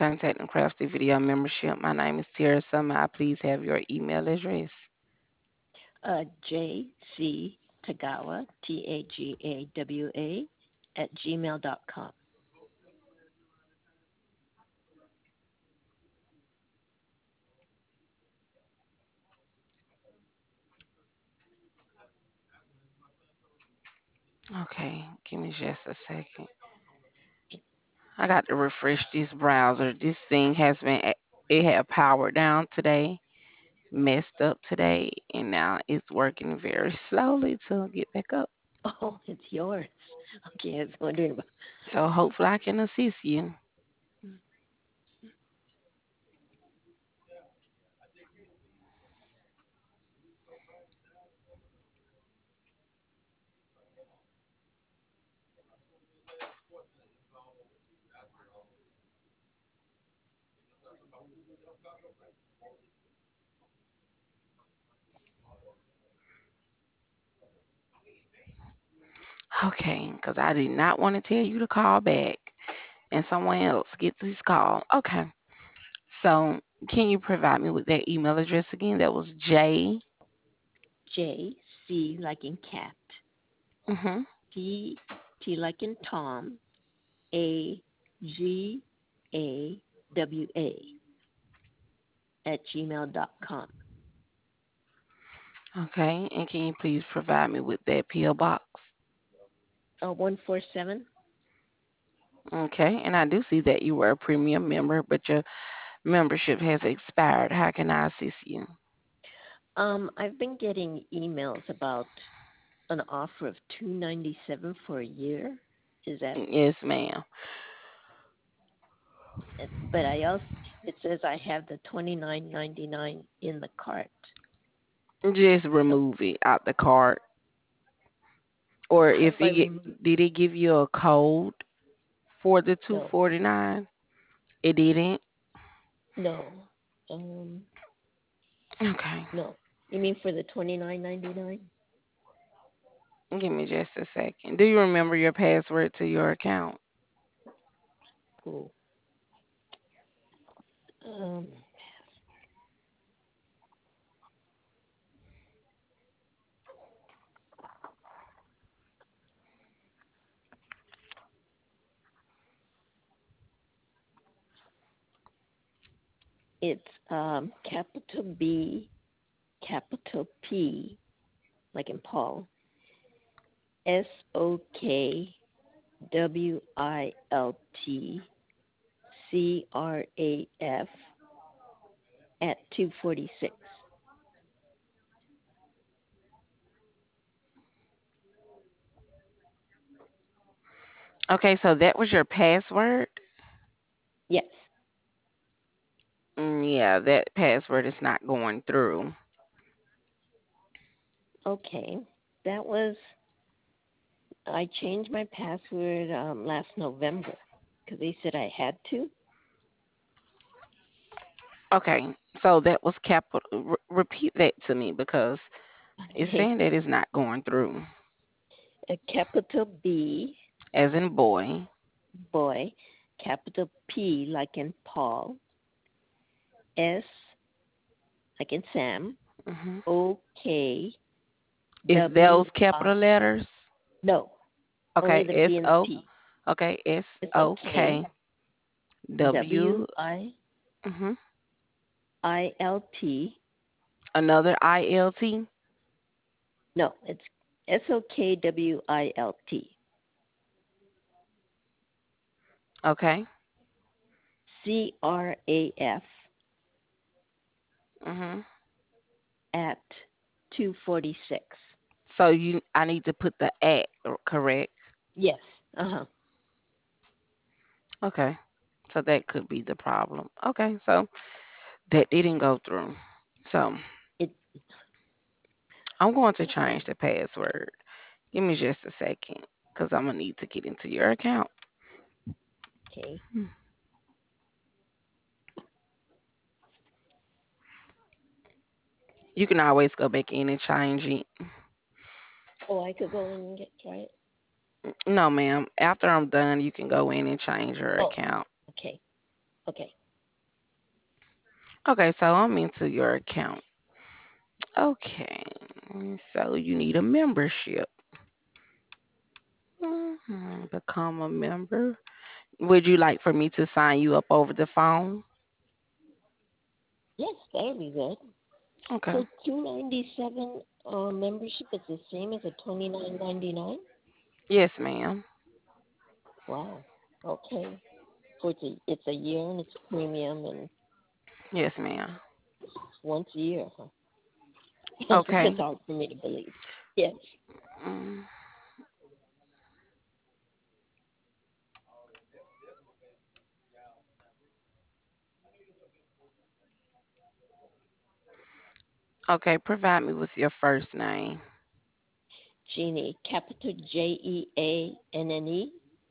Contact and Crafty Video Membership. My name is Tara. May I please have your email address? JC Tagawa, TAGAWA, at gmail.com. Okay, give me just a second. I got to refresh this browser. This thing has it had power down today, messed up today, and now it's working very slowly to get back up. Oh, it's yours. Okay, I was wondering about. So hopefully I can assist you. Okay, because I did not want to tell you to call back and someone else gets this call. Okay, so can you provide me with that email address again? That was J. JC like in cat, Mm-hmm. T like in Tom, AGAWA at gmail.com. Okay, and can you please provide me with that PO box? 147. Okay, and I do see that you were a premium member, but your membership has expired. How can I assist you? I've been getting emails about an offer of 297 for a year. Is that? Yes, ma'am. But I also it says I have the 29.99 in the cart. Just So remove it out the cart. Or how do if I it get, remove? did it give you a code for the No, 249? It didn't. no, um, Okay, no. You mean for the 29.99? give me just a second. Do you remember your password to your account? Cool. Um, it's capital B, capital P, like in Paul, SOKWILTCRAF at 246. Okay, so that was your password? Yes. Yeah, that password is not going through. Okay. That was I changed my password last November because they said I had to. Okay, so that was capital. Repeat that to me because it's Okay. saying that it's not going through. A capital B, As in boy. boy, capital P like in Paul, S like in Sam, Hmm. O K Is W those capital I. letters? No, only Okay, the B S and the O. P. Okay, S It's O okay. K W. W I Hmm. I L T. Another ILT. No, it's SOKWILT. Okay. CRAF Hmm. at 246. So I need to put the at, correct? Yes. Uh huh. Okay. So that could be the problem. Okay, so that didn't go through. So It I'm going to okay. change the password. Give me just a second because I'm gonna need to get into your account. Okay. You can always go back in and change it. Oh, I could go in and get try it. No, ma'am. After I'm done, you can go in and change your Oh, account. okay. Okay. Okay, so I'm into your account. Okay, so you need a membership. Become a member. Would you like for me to sign you up over the phone? Yes, that'll be good. Okay. So 297 membership is the same as a 29.99. Yes, ma'am. Wow. Okay. So it's a year and it's premium and Yes, ma'am. once a year, huh? Okay. It's hard for me to believe. Yes. Mm, Okay, provide me with your first name, Jeannie, capital Jeanne,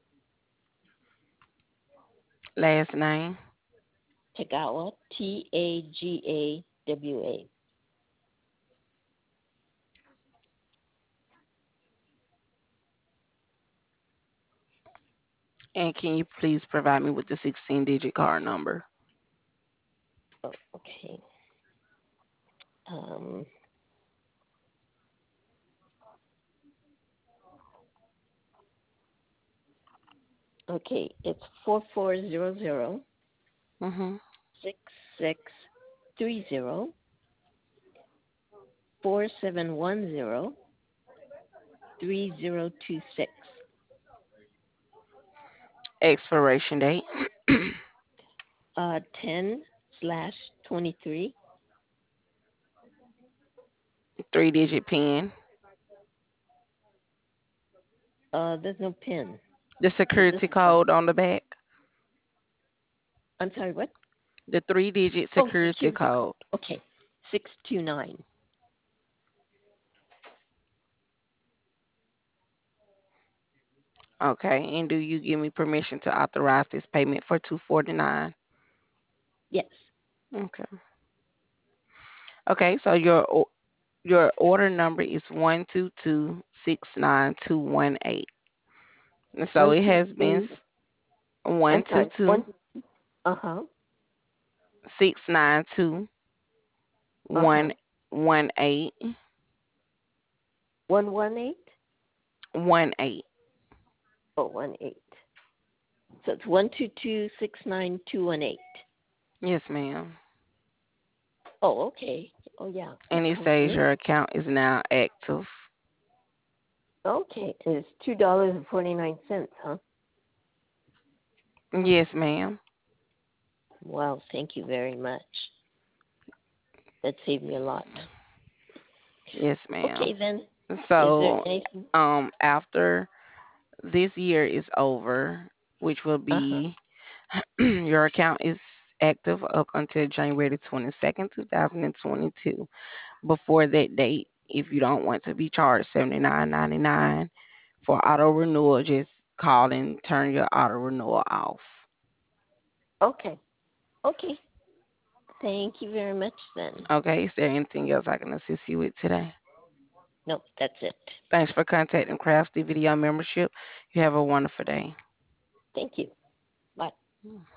last name, Tagawa, Tagawa. and can you please provide me with the 16-digit card number? Oh, okay. Um, okay, it's 4400 Mm-hmm. 6630 4710 3026. Expiration date, 10/23. 3-digit PIN, There's no pin. the This security is the. code on the back, I'm sorry. What? the 3-digit Oh, security security code. code. Okay, 629. Okay, and do you give me permission to authorize this payment for 249? Yes. Okay. Okay, so your order number is 122 69218. And so One it two has been two. I'm one two sorry. One. two Uh huh. 692 Uh huh. 118 118. 18. Oh, 18. So it's 122 69218. Yes, ma'am. Oh, okay. Oh, yeah. That And it comes says in. your account is now active. Okay. And it's $2.49, huh? Yes, ma'am. Wow. Thank you very much. That saved me a lot. Yes, ma'am. Okay, then. Is there So, anything? after this year is over, which will Uh huh. be your account is active up until January the 22nd, 2022. Before that date, if you don't want to be charged $79.99 for auto renewal, just call and turn your auto renewal off. Okay. Okay. Thank you very much, then. Okay, is there anything else I can assist you with today? No, that's it. Thanks for contacting Crafty Video Membership. You have a wonderful day. Thank you. Bye.